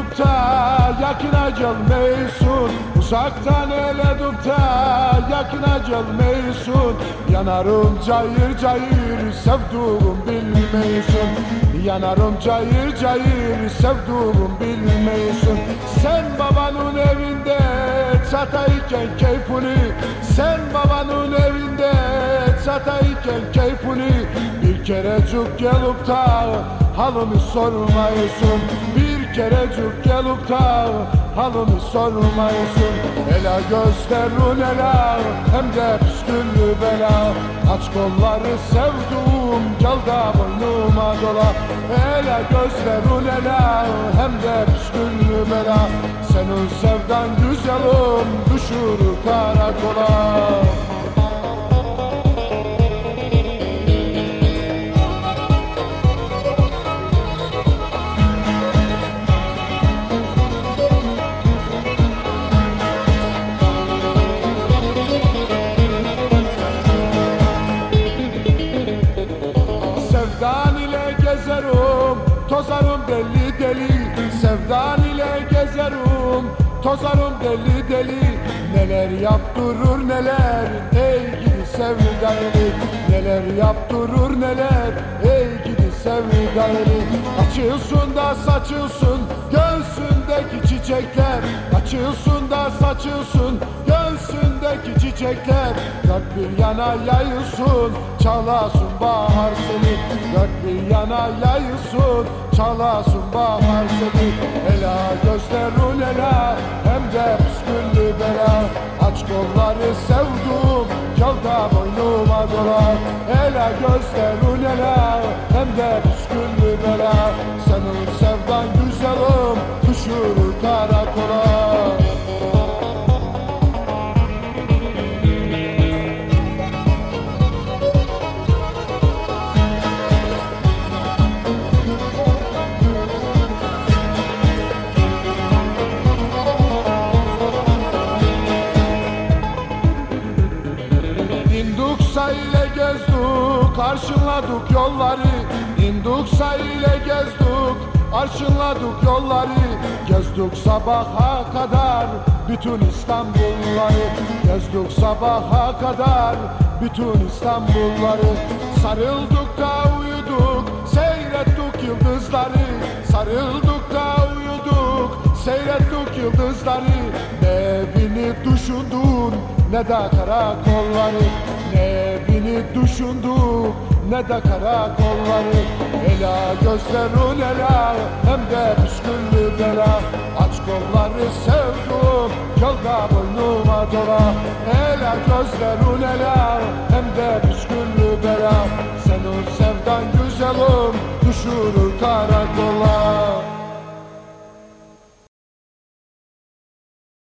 tutup da yakına gelmeysun. Uzaktan ele tut da yakına gelmeysun. Yanarım cayır cayır sevduğum bilmeysun. Yanarım cayır cayır sevduğum bilmeysun. Sen babanın evinde çatayken keyfuni, sen babanın evinde çatayken keyfuni, bir kerecik gelip da halımı sormayısın. Bir kerecik gelip da halımı sormayısın. Ela gösterin ela hem de püsküllü bela. Aç kolları sevduğum gel da boynuma dola. Ela gösterin ela hem de püsküllü bela. Senin sevdan güzelim düşür karakola. Sevdan ile gezerim, tozarım deli deli. Sevdan ile gezerim, tozarım deli deli. Neler yaptırır neler, ey gidi sevdayeli. Neler yaptırır neler, ey gidi sevdayeli. Açılsın da saçılsın göğsündeki çiçekler. Açılsın da saçılsın göğsündeki çiçekler. Dört bir yana yayılsın, çalasın bahar seni. Dört bir yana yayılsın, çalasın bahar seni. Ela gözlerin ela hem de püsküllü bela. Aç kolları sevduğum gel da boynuma dola. Ela gözlerin ela hem de püsküllü bela. Senin sevdan güzelim düşürür karakola. İnduksa ile gezdik, arşınladık yolları. İnduksa ile gezdik, arşınladık yolları. Gezdik sabaha kadar bütün İstanbulları. Gezdik sabaha kadar bütün İstanbulları. Sarıldık da uyuduk, seyrettik yıldızları. Sarıldık da uyuduk, seyrettik yıldızları. Ne evini düşündün ne de karakolları. Ne evini düşündük ne de karakolları. Ela gözlerin ela hem de püsküllü bela. Aç kolları sevdim gel da boynuma dola. Ela gözlerin ela hem de püsküllü bela.